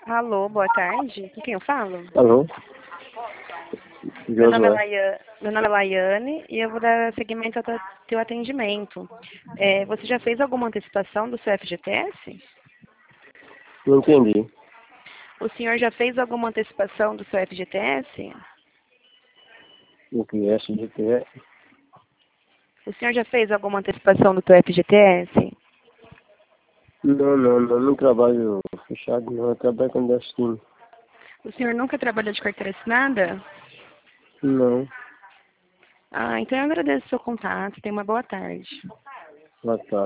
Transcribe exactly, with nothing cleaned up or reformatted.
Alô, boa tarde. Com quem eu falo? Alô? Meu nome é Josué. Laiane, meu nome é Laiane e eu vou dar seguimento ao teu teu atendimento. É, você já fez alguma antecipação do seu F G T S? Não entendi. O senhor já fez alguma antecipação do seu F G T S? O que é F G T S? O senhor já fez alguma antecipação do seu F G T S? Não, não, não. Não trabalho fechado, não. Eu trabalho com destino. O senhor nunca trabalhou de carteira assinada? Não. Ah, então eu agradeço o seu contato. Tenha uma boa tarde. Boa tarde.